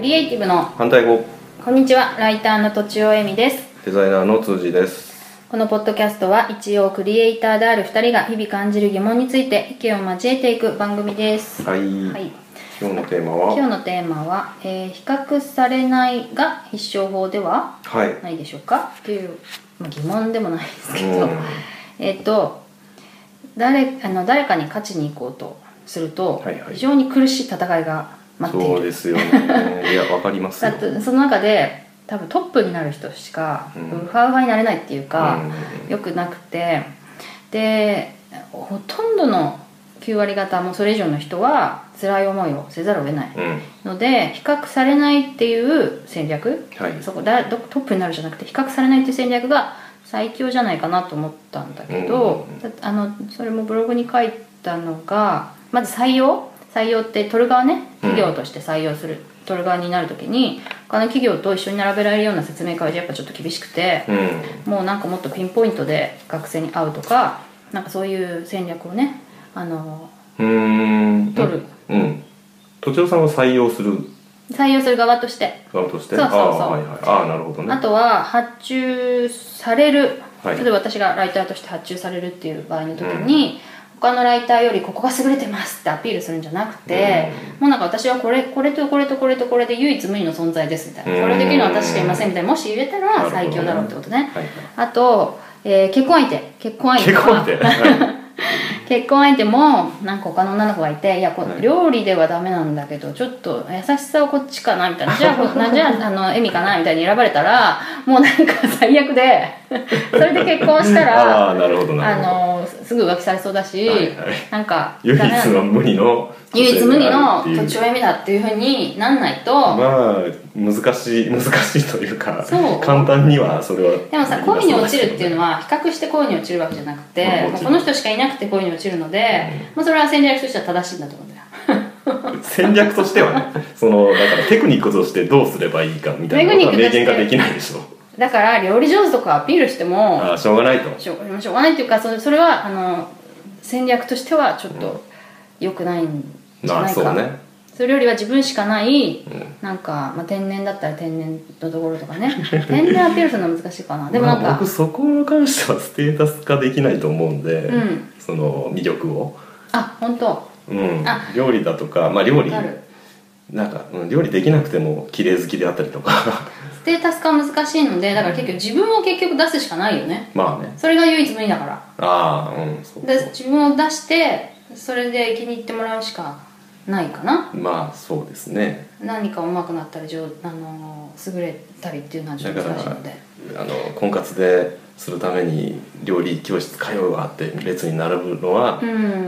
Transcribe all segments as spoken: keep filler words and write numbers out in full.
リエイティブの反対語。 こんにちは、ライターのとちおえみです。 デザイナーの辻です。 このポッドキャストは一応クリエイターであるふたりが日々感じる疑問について意見を交えていく番組です。 はい、はい、今日のテーマは今日のテーマは、えー、比較されないが必勝法ではないでしょうか、はい、っていう、まあ、疑問でもないですけど、えっと誰あの誰かに勝ちに行こうとすると、はいはい、非常に苦しい戦いが待っている。 そうですよね。いや、わかりますよ。 だってその中で多分トップになる人しかウハウハになれないっていうか、うん、よくなくて、でほとんどのきゅうわり方もそれ以上の人は辛い思いをせざるを得ないので、うん、比較されないっていう戦略、はい、そこだトップになるじゃなくて比較されないっていう戦略が最強じゃないかなと思ったんだけど、うん、あのそれもブログに書いたのが、まず採用採用って取る側ね、企業として採用する、うん、取る側になるときに他の企業と一緒に並べられるような説明会じゃやっぱちょっと厳しくて、うん、もうなんかもっとピンポイントで学生に会うとか、なんかそういう戦略をね、あのうーん取る。うん。とちおさんは採用する。 採用する側として。 側として。 そうそうそう。あ、 はいはい、あ、なるほどね。 あとは発注される。はい、例えば私がライターとして発注されるっていう場合の時に。うん、他のライターよりここが優れてますってアピールするんじゃなくて、うん、もうなんか私はこれこれとこれとこれとこれで唯一無二の存在ですみたいな、これできるのは私しかいませんみたいな、もし言えたら最強だろうってことね。はいはい、あと、えー、結婚相手結婚相手結婚相手、はい、結婚相手もなんか他の女の子がいて、いやこれ料理ではダメなんだけどちょっと優しさはこっちかなみたいな、じゃあなんじゃあのエミかなみたいに選ばれたらもうなんか最悪でそれで結婚したらあなるほどなるほど、あのすぐ浮気されそうだし、はいはい、なんか唯一の無二の唯一無二のとちおえみだっていう風になんないと、 まあ難しい難しいというか、簡単にはそれはでもさ、恋に落ちるっていうのは比較して恋に落ちるわけじゃなくて、まあ、この人しかいなくて恋に落ちるので、うん、まあ、それは戦略としては正しいんだと思うんだよ戦略としてはねそのだからテクニックとしてどうすればいいかみたいなことは明言ができないでしょ。 だから料理上手とかアピールしてもあしょうがないとしょう、しょうがないっていうか、それ、それはあの戦略としてはちょっと良くないんじゃないか、うん、まあそうね、それよりは自分しかない、うん、なんか、まあ、天然だったら天然のところとかね天然アピールするのは難しいかな。でもなんか、 まあ、僕そこに関してはステータス化できないと思うんで、うん、その魅力をあ本当、 うん、あ料理だとか、まあ料理なんか、うん、料理できなくても綺麗好きであったりとかステータス化は難しいので、だから結局自分を結局出すしかないよね。 まあね、 それが唯一無二だから。 ああ、うん、そうそう、 で自分を出してそれで気に入ってもらうしかないかな。 まあそうですね。 何か上手くなったり上あの優れたりっていうのはちょっと難しいので、 あの婚活でするために料理教室通うわって列に並ぶのは、うん、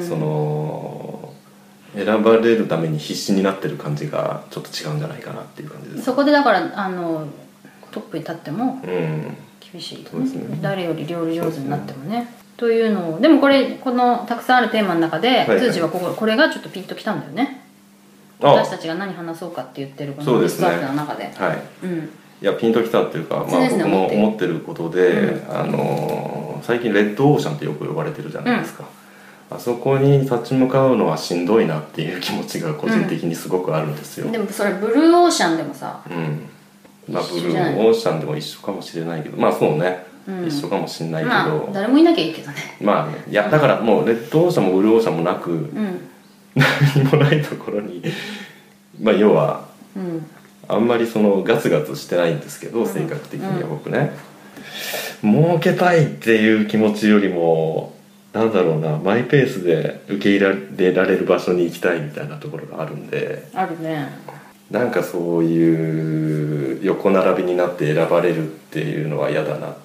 その選ばれるために必死になってる感じがちょっと違うんじゃないかなっていう感じです。 そこでだからあのトップに立っても厳しい、うん、ですね、誰より料理上手になってもね、というのを、でもこれこのたくさんあるテーマの中で、はいはい、通知はこここれがちょっとピンときたんだよね。私たちが何話そうかって言ってるこのリストアップの中で、 はい、うん、いやピンときたっていうか、まあ、僕も思ってることで、うん、あの最近レッドオーシャンってよく呼ばれてるじゃないですか、うん、あそこに立ち向かうのはしんどいなっていう気持ちが個人的にすごくあるんですよ、うん、 でもそれブルーオーシャンでもさ、 うんまあ、ブルーオーシャンでも一緒かもしれないけど、まあそうね、うん、一緒かもしれないけど、まあ、誰もいなきゃいいけどね。 まあね、いやだからもうレッドオーシャンもブルーオーシャンもなく、うん、何もないところにまあ要は、うん、あんまりそのガツガツしてないんですけど、性格的には僕ね、うん、儲けたいっていう気持ちよりもなんだろうな、マイペースで受け入れられる場所に行きたいみたいなところがあるんで、 あるね、 なんかそういう横並びになって選ばれるっていうのは嫌だなって。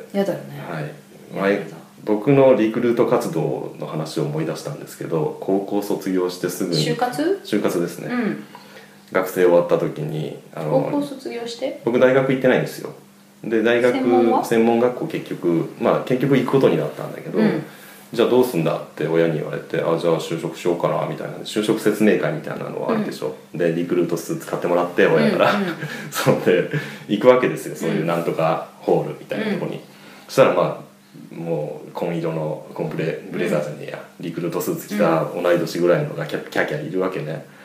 嫌だよね、 はい、前僕のリクルート活動の話を思い出したんですけど、高校卒業してすぐに就活就活ですね、うん、学生終わった時にあの高校卒業して僕大学行ってないんですよ。で大学専門、専門学校結局まあ結局行くことになったんだけど、うん、じゃあどうすんだって親に言われて、あじゃあ就職しようかなみたいな、就職説明会みたいなのはあるでしょ、うん、でリクルートスーツ買ってもらって親から、うんうん、そうで行くわけですよ、そういうなんとかホールみたいなとこに、うん、そしたらまあもう紺色のコンブレブレザーじゃねえや、リクルートスーツ着た同い年ぐらいのがキャキャキャいるわけね。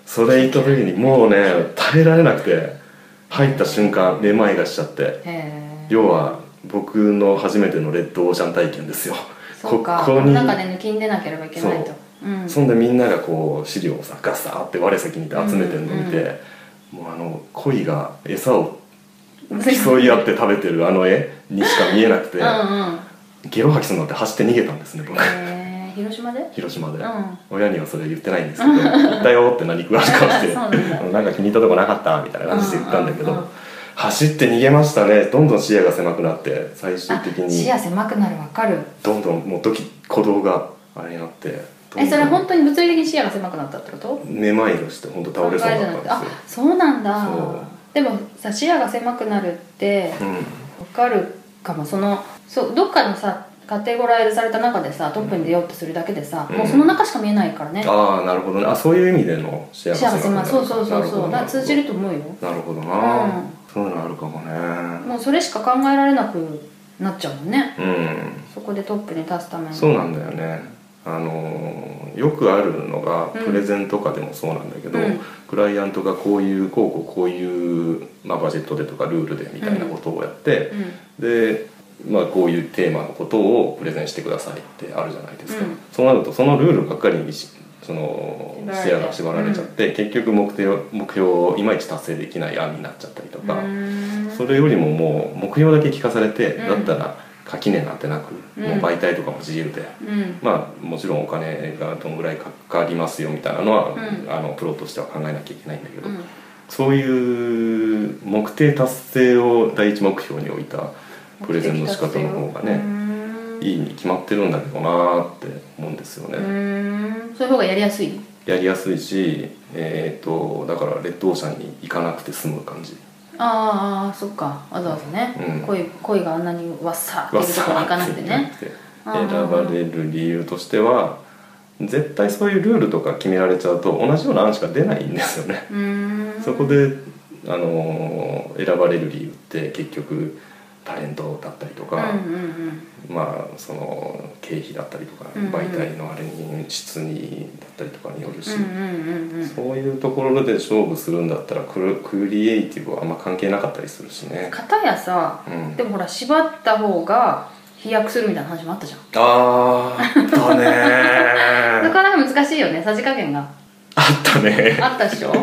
それ行った時にもうね耐えられなくて入った瞬間めまいがしちゃって、要は僕の初めてのレッドオーシャン体験ですよ。 そうか、ここに中で抜きんでなければいけないと。 そ,、うん、そんでみんながこう資料をさガサーって我席にいて集めてるのを見て、うんうん、もうあの鯉が餌を競い合って食べてるあの絵にしか見えなくてうん、うん、ゲロ吐きそうになって走って逃げたんですね僕。 えー、広島で広島で、うん、親にはそれ言ってないんですけど「行ったよ」って何食わし顔してなんなんか気に入ったとこなかったみたいな感じで言ったんだけど、うんうんうん、走って逃げましたね。どんどん視野が狭くなって最終的に視野狭くなる、分かる。 どんどんもう時鼓動があれになって、 えそれ本当に物理的に視野が狭くなったってこと？ めまいがして本当倒れそうになったんですよ。 あ、そうなんだ。でもさ視野が狭くなるって分かるかも、うん、そのそうどっかのさカテゴライズされた中でさトップに出ようとするだけでさ、うん、もうその中しか見えないからね。 ああなるほどね。あそういう意味での視野が狭くなる。 そうそうそうそう、だから通じると思うよ。 なるほどな、うん、そういうのあるかもね。 もうそれしか考えられなくなっちゃうもんね、 うん、 そこでトップに立つために。 そうなんだよね。あのよくあるのがプレゼンとかでもそうなんだけど、うん、クライアントがこういうこうこうこういう、まあ、バジェットでとかルールでみたいなことをやって、うんうん、で、まあ、こういうテーマのことをプレゼンしてくださいってあるじゃないですか、うん、そうなるとそのルールばっかりにその視野が縛られちゃって、うん、結局目標、目標をいまいち達成できない案になっちゃったりとか、それよりももう目標だけ聞かされて、うん、だったら垣根なんてなく、うん、もう媒体とかも自由で、うん、まあもちろんお金がどのぐらいかかりますよみたいなのは、うん、あのプロとしては考えなきゃいけないんだけど、うん、そういう目的達成を第一目標に置いたプレゼンの仕方の方がねいいに決まってるんだけどなって思うんですよね。うーん、そういう方がやりやすい？ やりやすいし、えーと、だからレッドオーシャンに行かなくて済む感じ。 ああそっか、わざわざね、うん、恋, 恋があんなにわっさっていうところに行かなくてね。 選ばれる理由としては絶対そういうルールとか決められちゃうと同じような案しか出ないんですよね。うーん、そこで、あのー、選ばれる理由って結局タレントだったりとか、うんうんうん、まあその経費だったりとか、うんうん、媒体のあれに質にだったりとかによるし、うんうんうんうん、そういうところで勝負するんだったらクリエイティブはあんま関係なかったりするしね。 片やさ、うん、でもほら縛った方が飛躍するみたいな話もあったじゃん。 あーあったねーなかなか難しいよね、さじ加減が。 あったねあったでしょ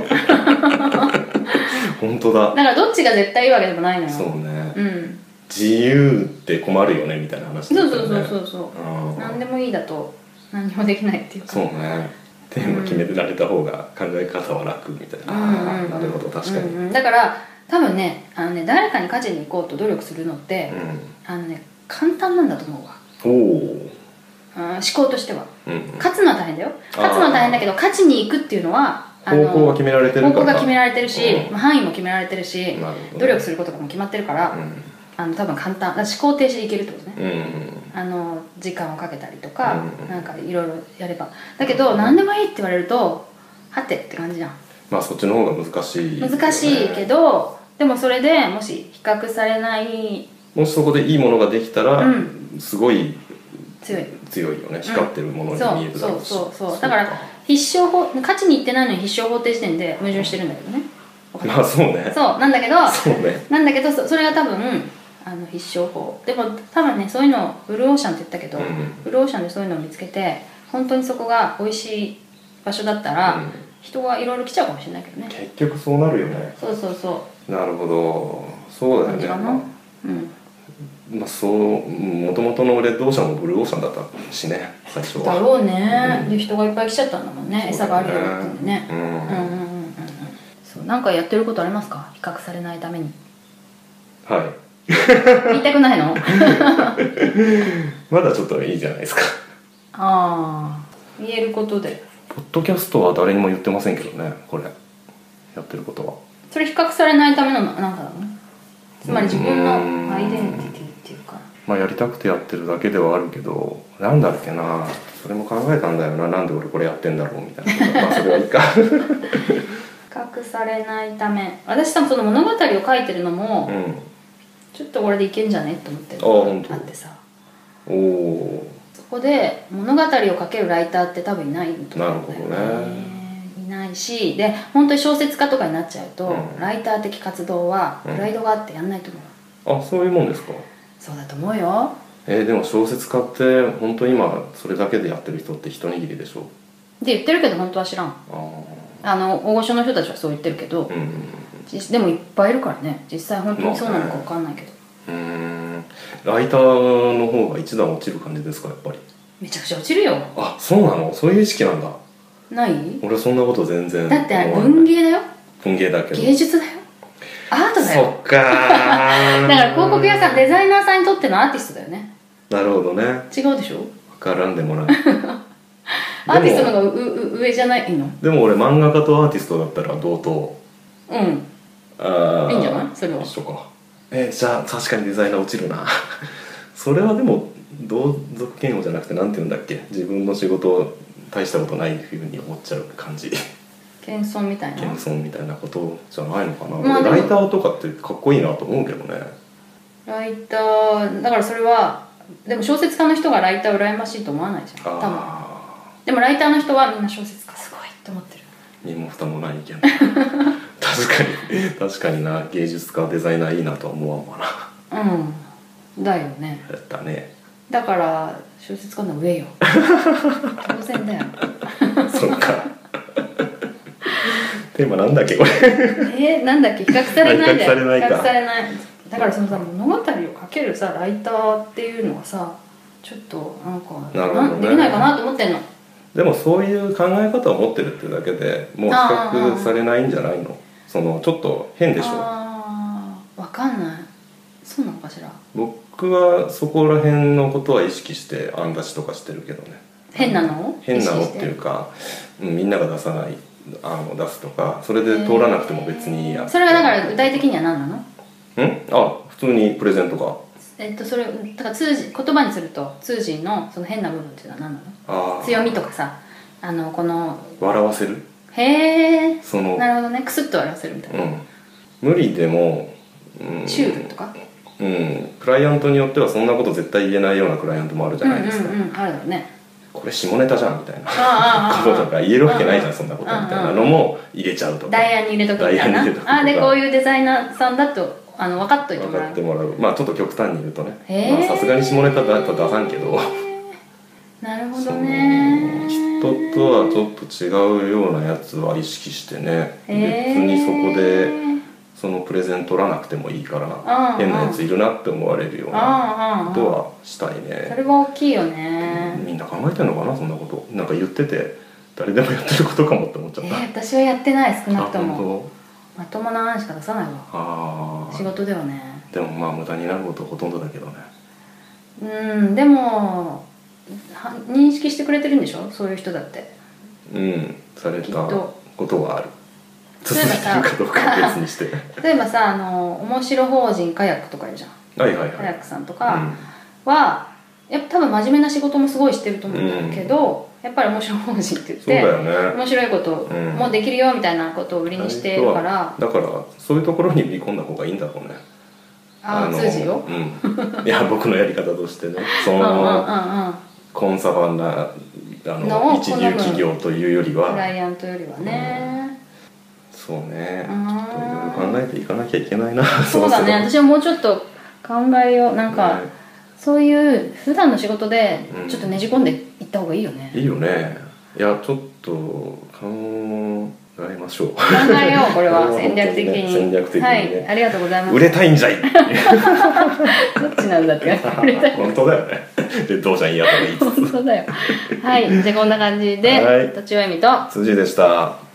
本当だ。 だからどっちが絶対いいわけでもないのよ。 そうね、 うん、 自由って困るよねみたいな話だったよね。 そうそうそうそうそう、何でもいいだと何もできないっていうか。 そうね、テーマ決められた方が考え方は楽みたいな、うん、あなるほど確かに、うんうん、 だから多分ね、あのね誰かに勝ちに行こうと努力するのって、うん、あのね簡単なんだと思うわ。おお、うん、思考としては、うんうん、勝つのは大変だよ。勝つのは大変だけど勝ちに行くっていうのはあの方向が決められてるから、 方向が決められてるし、うん、範囲も決められてるし、努力することがもう決まってるから、うん、あの多分簡単だ、思考停止でいけるってことね、うんうん、あの時間をかけたりとか、うんうん、なんかいろいろやれば。だけど、うん、何でもいいって言われるとはてって感じじゃん。 まあそっちの方が難しい、ね、 難しいけど、でもそれでもし比較されない、 もしそこでいいものができたら、うん、すごい強い強いよね、光ってるものに見えるだろうし、 そうそうそうそう、だから必勝法、勝ちにいってないのに必勝法って時点で矛盾してるんだけどね。 まあそうね、 そうなんだけど、 そうね、 なんだけど そ, それが多分あの必勝法でも多分ね、そういうのをブルーオーシャンって言ったけど、うん、ブルーオーシャンでそういうのを見つけて本当にそこが美味しい場所だったら、うん、人がいろいろ来ちゃうかもしれないけどね。 結局そうなるよね。 そうそうそう、 なるほど、そうだよね。 かな、うんまあ、そうもともとのレッドオーシャンもブルーオーシャンだったしね、最初は。 だろうね、うん、で人がいっぱい来ちゃったんだもんね、ね、餌があるよってんでね、うんうんうんうん、そうなんかやってることありますか、比較されないために。 はい言いたくないのまだちょっといいじゃないですか。 ああ、言えることで。 ポッドキャストは誰にも言ってませんけどね、これやってることは。 それ比較されないためのなんかなの、つまり自分のアイデンティティっていうか、 まあやりたくてやってるだけではあるけど、なんだっけな、それも考えたんだよな、なんで俺これやってんだろうみたいなまあそれはいいか比較されないため、私多分その物語を書いてるのも、うん、ちょっとこれでいけんじゃねって思ってるのがあってさ、おお、そこで物語を書けるライターって多分いないと思うんだよね。いなないし、で本当に小説家とかになっちゃうと、 うん、 ライター的活動はプライドがあってやんないと思う、 うん、あ、そういうもんですか。 そうだと思うよ。 えー、でも小説家って本当に今それだけでやってる人って一握りでしょって言ってるけど本当は知らん。ああの大御所の人たちはそう言ってるけど、うん、でもいっぱいいるからね、実際本当にそうなのか分かんないけど、 まあね、うーんライターの方が一段落ちる感じですか、やっぱり。 めちゃくちゃ落ちるよ。 あ、そうなの、そういう意識なんだ。 ない？ 俺そんなこと全然。 だってあれ文芸だよ。 文芸だけど芸術だよ、アートだよ。 そっかーだから広告屋さん、デザイナーさんにとってのアーティストだよね。 なるほどね。 違うでしょ。 分からんでもないアーティストの方がうう上じゃないの？ でも俺漫画家とアーティストだったら同等。 うん、 あいいんじゃない、それは。 一緒か。えー、じゃあ確かにデザイナー落ちるなそれはでも同族嫌悪じゃなくてなんて言うんだっけ、自分の仕事大したことないふうに思っちゃう感じ謙遜みたいな謙遜みたいなことじゃないのかな、 まあ、 ライターとかってかっこいいなと思うけどね。 ライターだからそれはでも小説家の人がライター羨ましいと思わないじゃん、多分。でもライターの人はみんな小説家すごいって思ってる。 身も蓋もない意見確かに確かにな、芸術家デザイナーいいなとは思わんわな。うんだよね。 やったね。 だから小説家の上よ当然だよそっかテーマなんだっけこれえー、なんだっけ、比較されないで。 比較されないか。 比較されない。だからそのさ、物語を書けるさライターっていうのはさ、ちょっとなんかなるほどね、 できないかなと思ってんの。 でもそういう考え方を持ってるっていうだけでもう比較されないんじゃないの。そのちょっと変でしょ。 ああ、わかんない。そうなのかしら。 僕はそこら辺のことは意識して案出しとかしてるけどね。 変なの？ 変なのっていうか、うん、みんなが出さない案を出すとか、それで通らなくても別にいいや。 それはだから具体的には何なの？ ん？あ、普通にプレゼントか。 えっとそれだから通じ言葉にすると通じのその変な部分っていうのは何なの？ あ、 強みとかさ、あのこの笑わせる。 へえ。 そのなるほどね、クスッと笑わせるみたいな。 うん。無理でも、 うん、シュールとか。 うん。クライアントによってはそんなこと絶対言えないようなクライアントもあるじゃないですか。 うんうんうん、あるよね。 これ下ネタじゃんみたいなこととか言えるわけないじゃんそんなことみたいなのも入れちゃうとか、 ダイヤに入れとくみたいな。あでこういうデザイナーさんだとあの分かっといてもらう。 分かってもらう。まあちょっと極端に言うとね、さすがに下ネタだと出さんけど、 なるほどね。 人とはちょっと違うようなやつは意識してね、別にそこでそのプレゼン取らなくてもいいから変なやついるなって思われるようなことはしたいね。 それは大きいよね。 みんな考えてんのかなそんなこと。なんか言ってて誰でもやってることかもって思っちゃった。 えー、私はやってない、少なくとも。 あ、本当？まともな案しか出さないわ。あ仕事ではね。 でもまあ無駄になることほとんどだけどね。 うんでも認識してくれてるんでしょ、そういう人だって。 うんされたことはある。続いてるかどうかは別にして例えばさ、あの面白法人カヤックとかいるじゃん。 はいはいはい。 カヤックさんとかは、うん、やっぱ多分真面目な仕事もすごいしてると思うんだけど、うん、やっぱり面白法人って言って、 そうだよね、 面白いこともできるよみたいなことを売りにしてるから、 うん、だからそういうところに売り込んだ方がいいんだろうね。 ああ通じよ、 うん、いや僕のやり方としてね、そのうんうんうん、うん、コンサバなあの一流企業というよりはクライアントよりはね、 うん、そうね、ちょっといろいろ考えていかなきゃいけないな。 そうだね、私はもうちょっと考えよう。なんか、ね、そういう普段の仕事でちょっとねじ込んでいった方がいいよね、 うん、いいよね。いやちょっと考えましょう。 考えようこれは戦略的に、 戦略的にね、 はい、ありがとうございます。 売れたいんじゃいどっちなんだって本当だよね。でどうじゃん嫌とか言いつつ本当だよ。はい、じゃあこんな感じで、はい、とちおえみと辻でした。